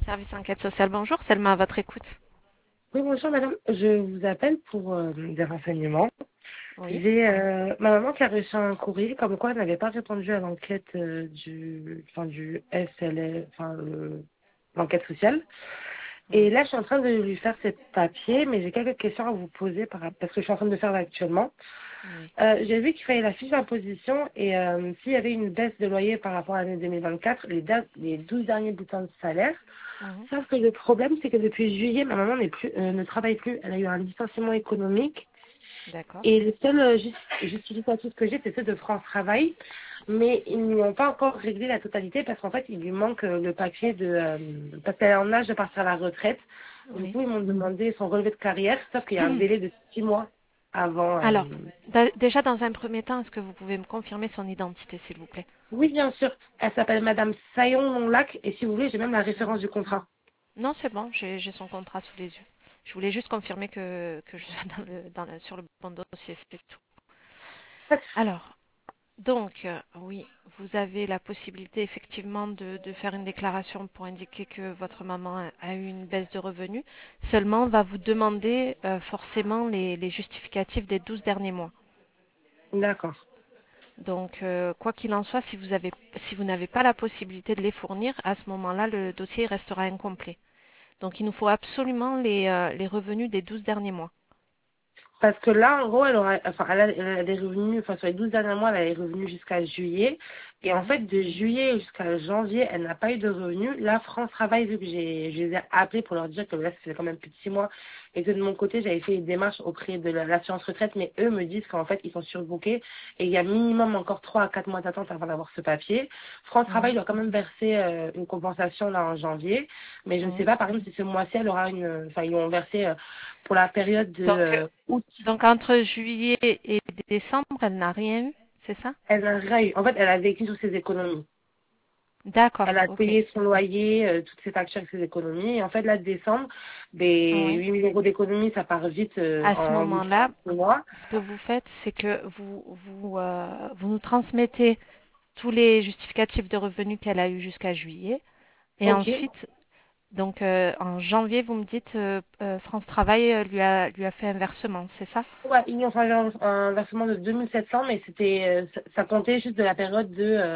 Service enquête sociale, bonjour, Selma à votre écoute. Oui, bonjour madame. Je vous appelle pour des renseignements. Oui. J'ai ma maman qui a reçu un courrier comme quoi elle n'avait pas répondu à l'enquête du SLF, l'enquête sociale. Et Mhm. là, je suis en train de lui faire ces papiers, mais j'ai quelques questions à vous poser parce que je suis en train de faire actuellement. Oui. J'ai vu qu'il fallait la fiche d'imposition et s'il y avait une baisse de loyer par rapport à l'année 2024, les 12 derniers bulletins de salaire. Mhm. Sauf que le problème, c'est que depuis juillet, ma maman ne travaille plus. Elle a eu un licenciement économique. D'accord. Et le seul justificatif que j'ai, c'est ceux de France Travail. Mais ils n'ont pas encore réglé la totalité parce qu'en fait, il lui manque le papier parce qu'elle est en âge de partir à la retraite. Du Oui. coup, ils m'ont demandé son relevé de carrière, sauf qu'il y a un délai de 6 mois avant. Alors, déjà dans un premier temps, est-ce que vous pouvez me confirmer son identité, s'il vous plaît? Oui, bien sûr. Elle s'appelle Madame Sayon Monlac. Et si vous voulez, j'ai même la référence du contrat. Non, c'est bon, j'ai son contrat sous les yeux. Je voulais juste confirmer que je sois sur le bon dossier, c'est tout. Alors, donc, oui, vous avez la possibilité effectivement de faire une déclaration pour indiquer que votre maman a eu une baisse de revenus. Seulement, on va vous demander forcément les justificatifs des 12 derniers mois. D'accord. Donc, quoi qu'il en soit, si vous n'avez pas la possibilité de les fournir, à ce moment-là, le dossier restera incomplet. Donc, il nous faut absolument les revenus des 12 derniers mois. Parce que là, en gros, elle a des revenus, enfin, sur les 12 derniers mois, elle a des revenus jusqu'à juillet. Et en Mhm. fait, de juillet jusqu'à janvier, elle n'a pas eu de revenus. Là, France Travail, vu que je les ai appelés pour leur dire que là, ça fait quand même plus de 6 mois, et que de mon côté, j'avais fait une démarche auprès de l'assurance retraite, mais eux me disent qu'en fait, ils sont surbookés et il y a minimum encore 3 à 4 mois d'attente avant d'avoir ce papier. France Travail Mhm. doit quand même verser une compensation là en janvier, mais je ne sais Mhm. pas, par exemple, si ce mois-ci, elle aura enfin, ils vont verser pour la période de Donc, août. entre juillet et décembre, elle n'a rien eu, c'est ça? Elle n'a rien eu. En fait, elle a vécu sur ses économies. Elle D'accord, a ok. payé son loyer, toutes ses factures avec ses économies. Et en fait, là, de décembre, des Oui. 8 000 euros d'économies, ça part vite À ce en moment-là, 6 mois. ce que vous faites, c'est que vous nous transmettez tous les justificatifs de revenus qu'elle a eu jusqu'à juillet. Et Ok. ensuite, donc en janvier, vous me dites France Travail lui a fait un versement, c'est ça? Ouais, ils ont fait un versement de 2700, mais ça comptait juste de la période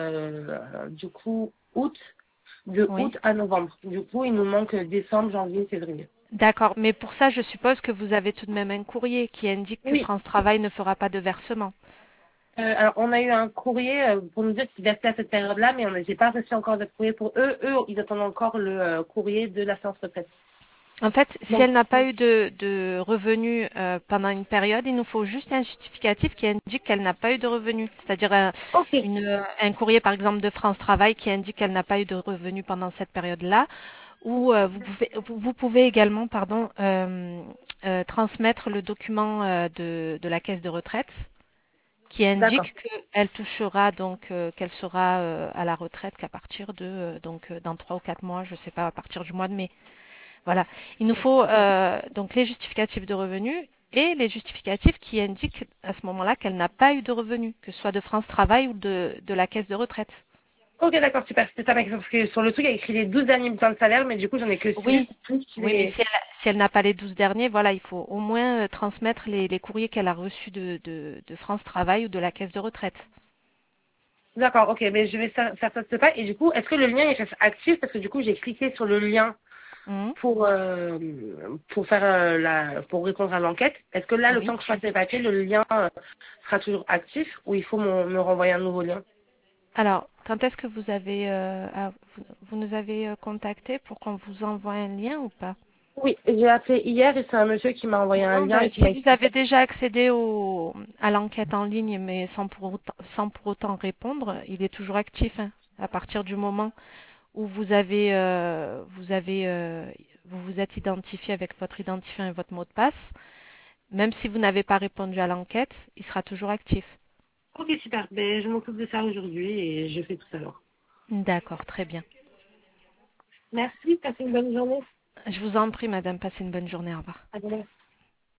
du coup, de Oui. août à novembre. Du coup, il nous manque décembre, janvier, février. D'accord. Mais pour ça, je suppose que vous avez tout de même un courrier qui indique que Oui. France Travail ne fera pas de versement. Alors, on a eu un courrier pour nous dire qu'ils versaient à cette période-là, mais j'ai pas reçu encore de courrier pour eux. Eux, ils attendent encore le courrier de la séance retraite. En fait, si Donc, elle n'a pas eu de revenus pendant une période, il nous faut juste un justificatif qui indique qu'elle n'a pas eu de revenus. C'est-à-dire ok. un courrier, par exemple, de France Travail qui indique qu'elle n'a pas eu de revenus pendant cette période-là. Ou vous pouvez également, pardon, transmettre le document de la caisse de retraite qui D'accord. indique qu'elle touchera donc qu'elle sera à la retraite qu'à partir de dans 3 ou 4 mois, je ne sais pas, à partir du mois de mai. Voilà. Il nous faut donc les justificatifs de revenus et les justificatifs qui indiquent à ce moment-là qu'elle n'a pas eu de revenus, que ce soit de France Travail ou de la caisse de retraite. Ok, d'accord, super. C'était ça ma question. Parce que sur le truc, il y a écrit les 12 derniers bulletins de salaire, mais du coup, j'en ai que 6 Oui, plus oui, mais les... si elle n'a pas les 12 derniers, voilà, il faut au moins transmettre les courriers qu'elle a reçus de France Travail ou de la caisse de retraite. D'accord, ok, mais je vais faire ça de ce pas. Et du coup, est-ce que le lien, il reste actif? Parce que du coup, j'ai cliqué sur le lien Mhm. pour faire pour répondre à l'enquête. Est-ce que là, le Oui. temps que je fasse mes papiers, le lien sera toujours actif ou il faut me renvoyer un nouveau lien? Alors, quand est-ce que vous nous avez contacté pour qu'on vous envoie un lien ou pas? Oui, j'ai appelé hier et c'est un monsieur qui m'a envoyé un Non, lien ben, et qui si m'a vous expliqué. avez déjà accédé à l'enquête en ligne, mais sans pour autant répondre, il est toujours actif, hein. À partir du moment où vous vous êtes identifié avec votre identifiant et votre mot de passe, même si vous n'avez pas répondu à l'enquête, il sera toujours actif. Ok, super. Ben, je m'occupe de ça aujourd'hui et je fais tout ça alors. D'accord, très bien. Merci, passez une bonne journée. Je vous en prie, madame, passez une bonne journée. Au revoir. À demain.